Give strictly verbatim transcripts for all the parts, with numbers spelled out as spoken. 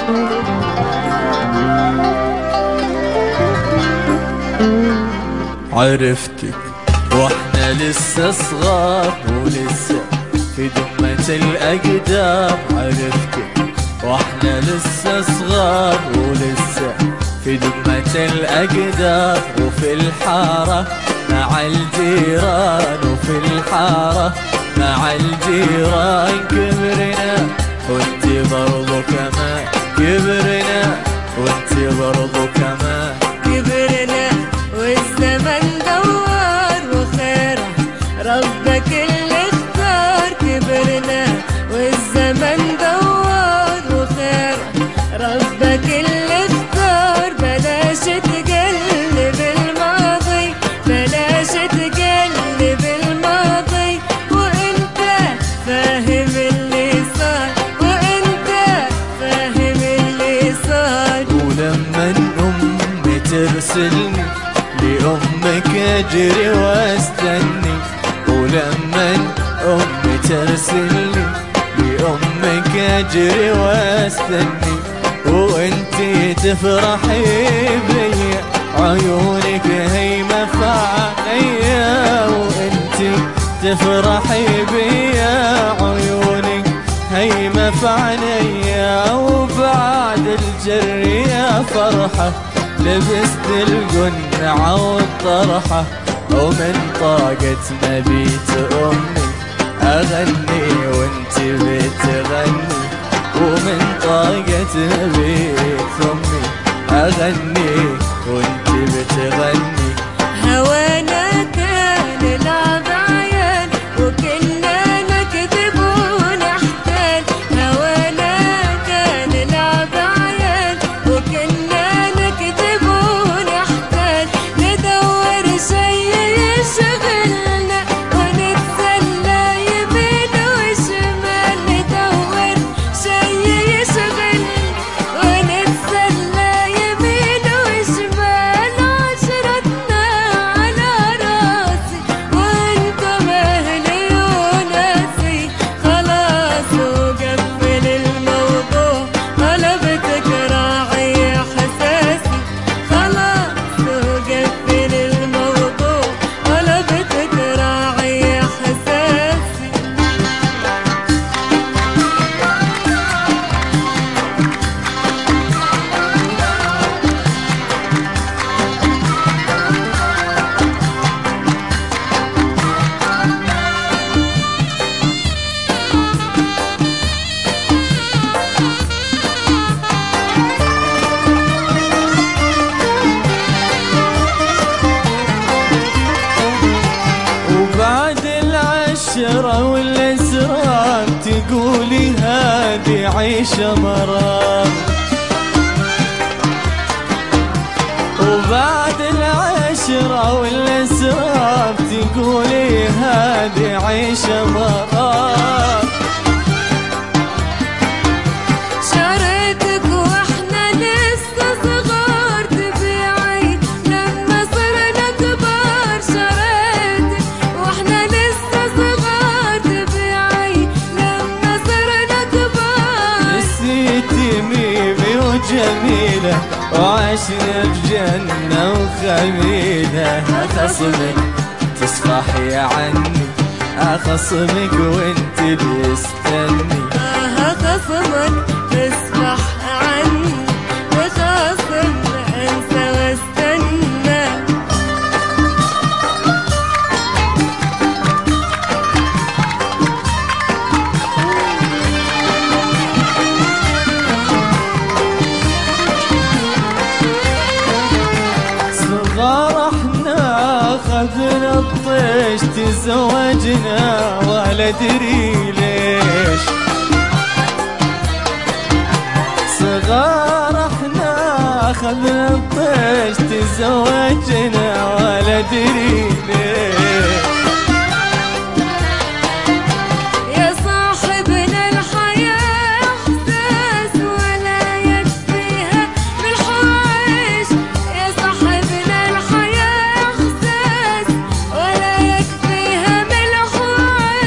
عرفتك واحنا لسه صغار ولسه في دمة الأقدام. عرفتك واحنا لسه صغار ولسه في دمة الأقدام، وفي الحارة مع الجيران، وفي الحارة مع الجيران كبرنا وانت برضو كمان كبرنا، وانت برضو كمان كبرنا والزمن دوار وخيره ربك اللي اختار. كبرنا والزمن دوار وخيره ربك اللي اختار. بلاش تقلب الماضي بلاش تقلب الماضي، وانت فاهم اللي صار وانت فاهم اللي صار. ولما امي ترسلني لأمك أجري واستني، ولما أمي ترسلني لأمك أجري واستني، وانتي تفرحي بيا عيونك هيمة في عينيا، وانتي تفرحي بيا عيونك هيمة في عينيا. وبعد الجر يا فرحة لبست القنعة والطرحة، ومن طاقة مبيت أمي أغني وانتي بتغني، ومن طاقة مبيت أمي أغني وانتي بتغني. هوانا كان لعب عيال وكنا نكذب ونحتال. هوانا كان لعب عيال وكنا نكذب ونحتال. ندور شي يشغلنا ونتسلى يمين وشمال. ندور شي يشغلنا ونتسلى يمين وشمال. عشرتنا على راسي وانتم اهلي وناسي. خلاص وقفل الموضوع غلبتك راعي احساسي. خلاص وقفل الموضوع غلبتك راعي احساسي. وبعد العشرة والأسرار تقولي هادي عيشة مرار. وبعد العشرة والأسرار تقولي هادي عيشة مرار. شريتك واحنا لسه صغار تبيعي لما صرنا كبار. شريتك واحنا لسه صغار تبيعي لما صرنا كبار. نسيتي ميمي وجميلة وعشنا بجنة وخميلة. أخصمك تصفحي عني أخصمك وانت بيستني. آه خصمك تصبح عني وخاصم انسى واستنى. صغار احنا اخذنا الطيش تزوجنا ولا ادري ليش. صغار احنا اخذنا الطيش تزوجنا ولا ادري ليش. يا صاحبنا الحياة احساس ولا يكفيها بالحوايش. يا صاحبنا الحياة احساس ولا يكفيها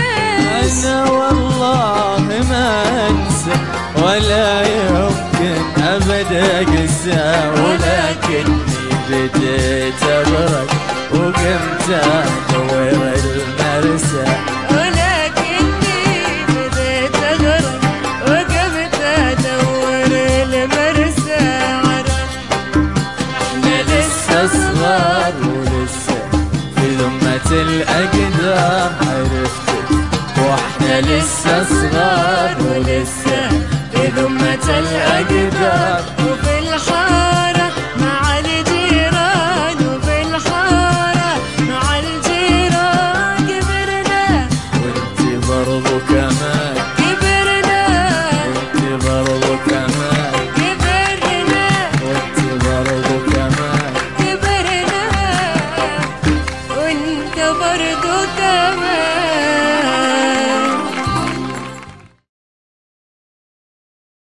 بالحوايش. انا والله ما انسى ولا يمكن بدا قسى، ولكني بديت ابرق وقمت ادور المرسى. ولكني بديت اغرق وقمت ادور المرسى. احنا لسه صغار ولسه في ذمة الاقدام عرفتك، واحنا لسه صغار ولسه